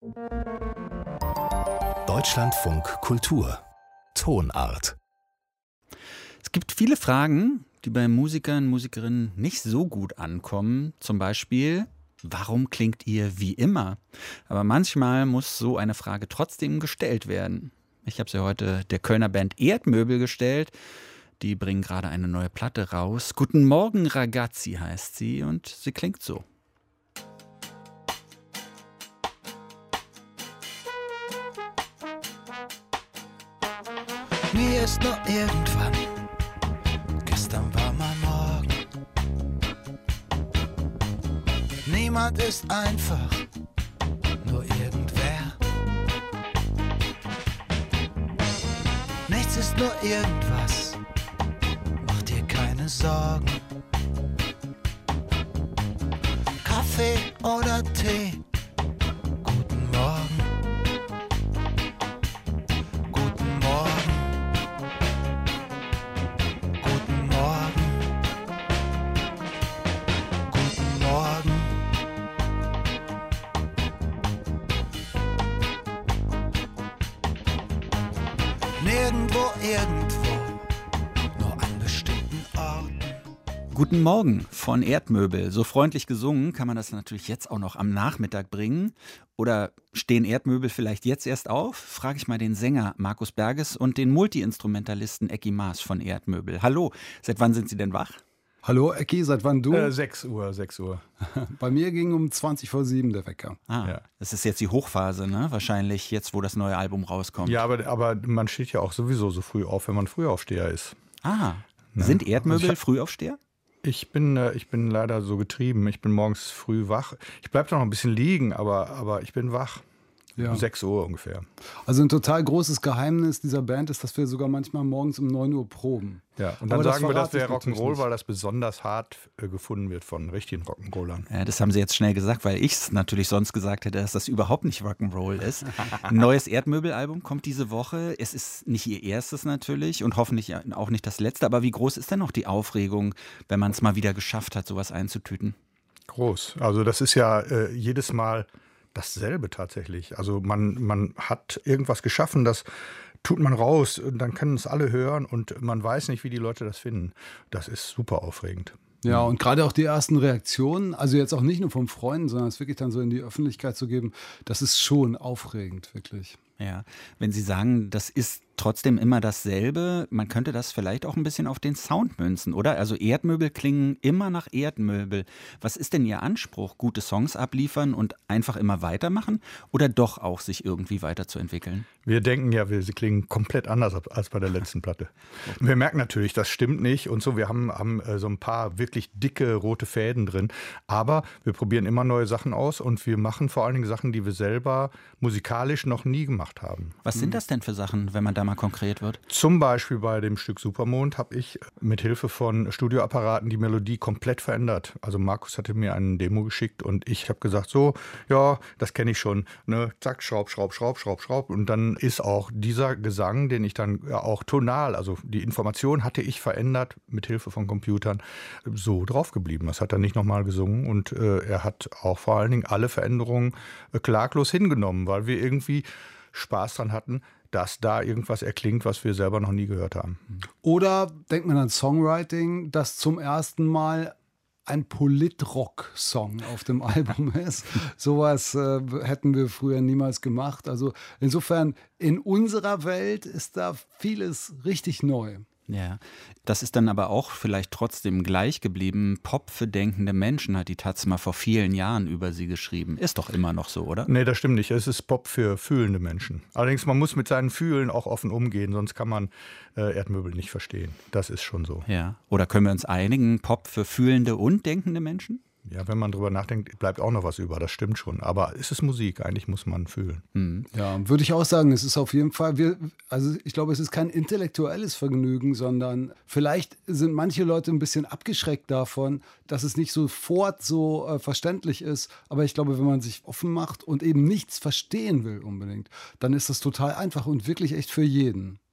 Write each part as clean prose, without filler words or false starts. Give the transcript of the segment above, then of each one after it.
Deutschlandfunk Kultur Tonart. Es gibt viele Fragen, die bei Musikern, Musikerinnen nicht so gut ankommen. Zum Beispiel, warum klingt ihr wie immer? Aber manchmal muss so eine Frage trotzdem gestellt werden. Ich habe sie heute der Kölner Band Erdmöbel gestellt. Die bringen gerade eine neue Platte raus. Guten Morgen Ragazzi heißt sie und sie klingt so. Mir ist nur irgendwann, gestern war mal morgen. Niemand ist einfach, nur irgendwer. Nichts ist nur irgendwas, mach dir keine Sorgen. Kaffee oder Tee, guten Morgen. Guten Morgen. Guten Morgen. Guten Morgen. Nirgendwo, irgendwo, nur an bestimmten Orten. Guten Morgen von Erdmöbel. So freundlich gesungen kann man das natürlich jetzt auch noch am Nachmittag bringen. Oder stehen Erdmöbel vielleicht jetzt erst auf? Frage ich mal den Sänger Markus Berges und den Multiinstrumentalisten Ecki Maas von Erdmöbel. Hallo, seit wann sind Sie denn wach? Hallo Ecki, seit wann du? 6 Uhr. Bei mir ging um 20 vor 7 der Wecker. Ja. Das ist jetzt die Hochphase, ne? Wahrscheinlich jetzt, wo das neue Album rauskommt. Ja, aber man steht ja auch sowieso so früh auf, wenn man Frühaufsteher ist. Sind Erdmöbel Frühaufsteher? Ich bin leider so getrieben. Ich bin morgens früh wach. Ich bleibe doch noch ein bisschen liegen, aber ich bin wach. Ja. Um 6 Uhr ungefähr. Also ein total großes Geheimnis dieser Band ist, dass wir sogar manchmal morgens um 9 Uhr proben. Ja, und dann Aber das sagen wir, das verrate ich wäre natürlich Rock'n'Roll, nicht. weil das besonders hart gefunden wird von richtigen Rock'n'Rollern. Ja, das haben Sie jetzt schnell gesagt, weil ich es natürlich sonst gesagt hätte, dass das überhaupt nicht Rock'n'Roll ist. Ein neues Erdmöbel-Album kommt diese Woche. Es ist nicht Ihr erstes natürlich und hoffentlich auch nicht das letzte. Aber wie groß ist denn noch die Aufregung, wenn man es mal wieder geschafft hat, sowas einzutüten? Groß. Also das ist ja jedes Mal dasselbe tatsächlich. Also man hat irgendwas geschaffen, das tut man raus und dann können es alle hören und man weiß nicht, wie die Leute das finden. Das ist super aufregend. Ja, und gerade auch die ersten Reaktionen, also jetzt auch nicht nur von Freunden, sondern es wirklich dann so in die Öffentlichkeit zu geben, das ist schon aufregend, wirklich. Ja, wenn Sie sagen, das ist trotzdem immer dasselbe, man könnte das vielleicht auch ein bisschen auf den Sound münzen, oder? Also Erdmöbel klingen immer nach Erdmöbel. Was ist denn Ihr Anspruch? Gute Songs abliefern und einfach immer weitermachen oder doch auch sich irgendwie weiterzuentwickeln? Wir denken ja, wir klingen komplett anders als bei der letzten Platte. Wir merken natürlich, das stimmt nicht und so. Wir haben so ein paar wirklich dicke rote Fäden drin, aber wir probieren immer neue Sachen aus und wir machen vor allen Dingen Sachen, die wir selber musikalisch noch nie gemacht haben. Was sind das denn für Sachen, wenn man da mal konkret wird? Zum Beispiel bei dem Stück Supermond habe ich mit Hilfe von Studioapparaten die Melodie komplett verändert. Also Markus hatte mir eine Demo geschickt und ich habe gesagt, so, ja, das kenne ich schon. Ne? Zack, schraub, schraub, schraub, schraub, schraub. Und dann ist auch dieser Gesang, den ich dann ja, auch tonal, also die Information hatte ich verändert mit Hilfe von Computern, so drauf geblieben. Das hat er nicht nochmal gesungen und er hat auch vor allen Dingen alle Veränderungen klaglos hingenommen, weil wir irgendwie Spaß dran hatten, dass da irgendwas erklingt, was wir selber noch nie gehört haben. Oder denkt man an Songwriting, das zum ersten Mal ein Polit-Rock-Song auf dem Album ist. Sowas hätten wir früher niemals gemacht. Also insofern, in unserer Welt ist da vieles richtig neu. Ja, das ist dann aber auch vielleicht trotzdem gleich geblieben. Pop für denkende Menschen hat die Taz mal vor vielen Jahren über sie geschrieben. Ist doch immer noch so, oder? Nee, das stimmt nicht. Es ist Pop für fühlende Menschen. Allerdings, man muss mit seinen Fühlen auch offen umgehen, sonst kann man Erdmöbel nicht verstehen. Das ist schon so. Ja. Oder können wir uns einigen, Pop für fühlende und denkende Menschen? Ja, wenn man drüber nachdenkt, bleibt auch noch was über, das stimmt schon. Aber es ist Musik, eigentlich muss man fühlen. Ja, würde ich auch sagen, es ist auf jeden Fall, also ich glaube, es ist kein intellektuelles Vergnügen, sondern vielleicht sind manche Leute ein bisschen abgeschreckt davon, dass es nicht sofort so verständlich ist. Aber ich glaube, wenn man sich offen macht und eben nichts verstehen will unbedingt, dann ist das total einfach und wirklich echt für jeden.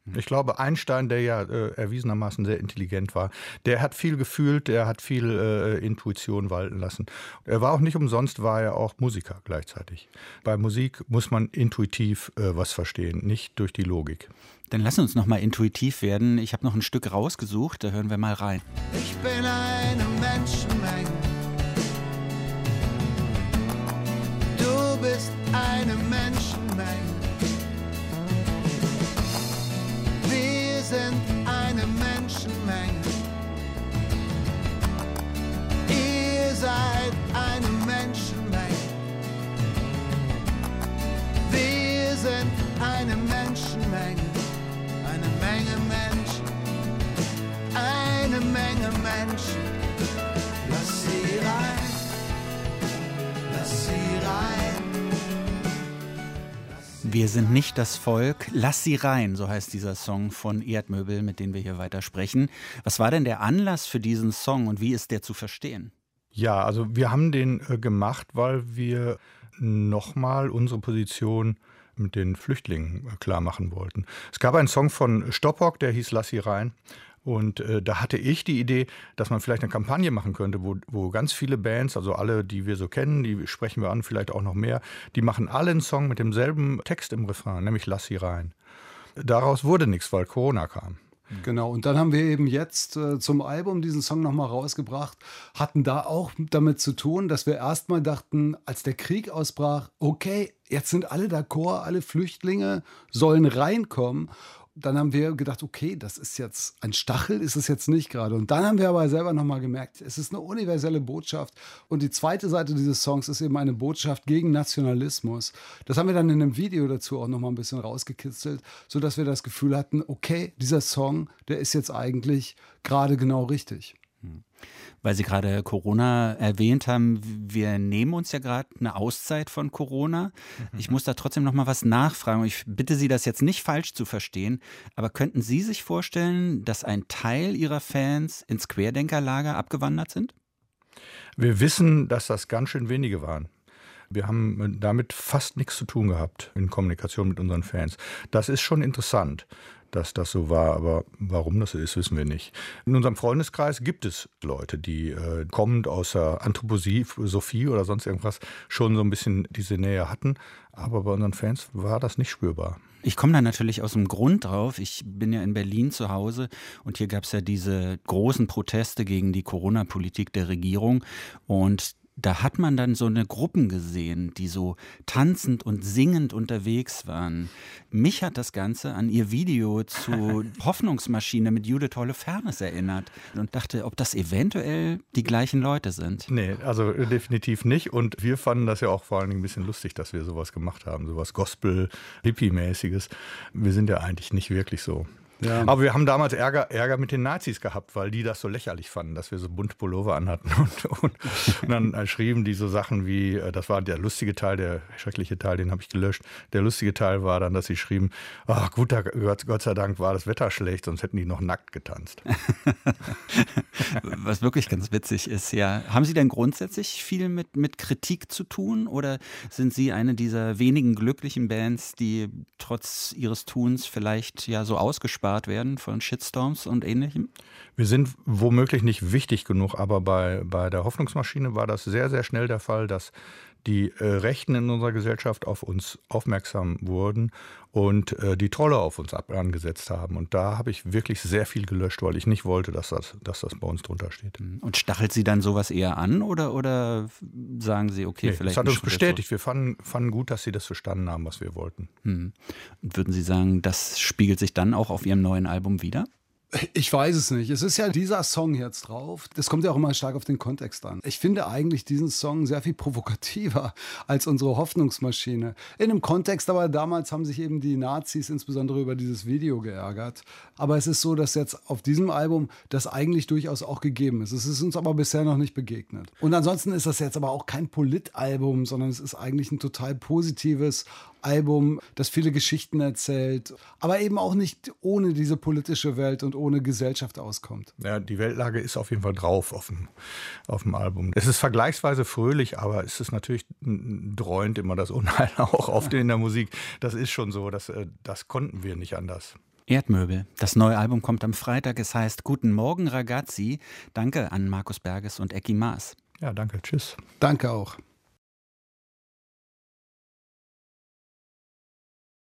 Ich glaube, Einstein, der ja erwiesenermaßen sehr intelligent war, der hat viel gefühlt, der hat viel Intuition walten lassen. Er war auch nicht umsonst, war er auch Musiker gleichzeitig. Bei Musik muss man intuitiv was verstehen, nicht durch die Logik. Dann lass uns noch mal intuitiv werden. Ich habe noch ein Stück rausgesucht, da hören wir mal rein. Ich bin eine Menschenmenge. Du bist eine Menschenmenge. Wir sind eine Menschenmenge. Ihr seid eine Menschenmenge. Wir sind eine Menschenmenge. Eine Menge Menschen. Eine Menge Menschen. Lass sie rein. Lass sie rein. Wir sind nicht das Volk, lass sie rein, so heißt dieser Song von Erdmöbel, mit dem wir hier weiter sprechen. Was war denn der Anlass für diesen Song und wie ist der zu verstehen? Ja, also wir haben den gemacht, weil wir nochmal unsere Position mit den Flüchtlingen klar machen wollten. Es gab einen Song von Stoppock, der hieß Lass sie rein. Und da hatte ich die Idee, dass man vielleicht eine Kampagne machen könnte, wo ganz viele Bands, also alle, die wir so kennen, die sprechen wir an, vielleicht auch noch mehr, die machen alle einen Song mit demselben Text im Refrain, nämlich Lass sie rein. Daraus wurde nichts, weil Corona kam. Genau, und dann haben wir eben jetzt zum Album diesen Song nochmal rausgebracht, hatten da auch damit zu tun, dass wir erstmal dachten, als der Krieg ausbrach, okay, jetzt sind alle d'accord, alle Flüchtlinge sollen reinkommen. Dann haben wir gedacht, okay, das ist jetzt ein Stachel, ist es jetzt nicht gerade. Und dann haben wir aber selber nochmal gemerkt, es ist eine universelle Botschaft. Und die zweite Seite dieses Songs ist eben eine Botschaft gegen Nationalismus. Das haben wir dann in einem Video dazu auch nochmal ein bisschen rausgekitzelt, sodass wir das Gefühl hatten, okay, dieser Song, der ist jetzt eigentlich gerade genau richtig. Weil Sie gerade Corona erwähnt haben, wir nehmen uns ja gerade eine Auszeit von Corona. Ich muss da trotzdem noch mal was nachfragen. Ich bitte Sie, das jetzt nicht falsch zu verstehen, aber könnten Sie sich vorstellen, dass ein Teil Ihrer Fans ins Querdenkerlager abgewandert sind? Wir wissen, dass das ganz schön wenige waren. Wir haben damit fast nichts zu tun gehabt in Kommunikation mit unseren Fans. Das ist schon interessant, dass das so war, aber warum das so ist, wissen wir nicht. In unserem Freundeskreis gibt es Leute, die kommend aus der Anthroposophie oder sonst irgendwas schon so ein bisschen diese Nähe hatten, aber bei unseren Fans war das nicht spürbar. Ich komme da natürlich aus dem Grund drauf. Ich bin ja in Berlin zu Hause und hier gab es ja diese großen Proteste gegen die Corona-Politik der Regierung und da hat man dann so eine Gruppen gesehen, die so tanzend und singend unterwegs waren. Mich hat das Ganze an ihr Video zu Hoffnungsmaschine mit Judith Holofernes erinnert und dachte, ob das eventuell die gleichen Leute sind. Nee, also definitiv nicht. Und wir fanden das ja auch vor allen Dingen ein bisschen lustig, dass wir sowas gemacht haben, sowas Gospel-Hippie-mäßiges. Wir sind ja eigentlich nicht wirklich so. Ja. Aber wir haben damals Ärger mit den Nazis gehabt, weil die das so lächerlich fanden, dass wir so bunte Pullover anhatten. Und dann schrieben die so Sachen wie, das war der lustige Teil, der schreckliche Teil, den habe ich gelöscht. Der lustige Teil war dann, dass sie schrieben, ach Gott sei Dank war das Wetter schlecht, sonst hätten die noch nackt getanzt. Was wirklich ganz witzig ist, ja. Haben Sie denn grundsätzlich viel mit Kritik zu tun oder sind Sie eine dieser wenigen glücklichen Bands, die trotz ihres Tuns vielleicht ja so ausgespart werden von Shitstorms und Ähnlichem? Wir sind womöglich nicht wichtig genug, aber bei der Hoffnungsmaschine war das sehr, sehr schnell der Fall, dass die Rechten in unserer Gesellschaft auf uns aufmerksam wurden und die Trolle auf uns angesetzt haben. Und da habe ich wirklich sehr viel gelöscht, weil ich nicht wollte, dass das bei uns drunter steht. Und stachelt Sie dann sowas eher an oder sagen Sie, okay, vielleicht... Das hat uns bestätigt. Wir fanden gut, dass Sie das verstanden haben, was wir wollten. Und würden Sie sagen, das spiegelt sich dann auch auf Ihrem neuen Album wider? Ich weiß es nicht. Es ist ja dieser Song jetzt drauf. Das kommt ja auch immer stark auf den Kontext an. Ich finde eigentlich diesen Song sehr viel provokativer als unsere Hoffnungsmaschine. In einem Kontext, aber damals haben sich eben die Nazis insbesondere über dieses Video geärgert. Aber es ist so, dass jetzt auf diesem Album das eigentlich durchaus auch gegeben ist. Es ist uns aber bisher noch nicht begegnet. Und ansonsten ist das jetzt aber auch kein Politalbum, sondern es ist eigentlich ein total positives Album, das viele Geschichten erzählt, aber eben auch nicht ohne diese politische Welt und ohne Gesellschaft auskommt. Ja, die Weltlage ist auf jeden Fall drauf auf dem Album. Es ist vergleichsweise fröhlich, aber es ist natürlich dreuend immer das Unheil auch oft in der Musik. Das ist schon so, das konnten wir nicht anders. Erdmöbel. Das neue Album kommt am Freitag. Es heißt Guten Morgen Ragazzi. Danke an Markus Berges und Ecki Maas. Ja, danke. Tschüss. Danke auch.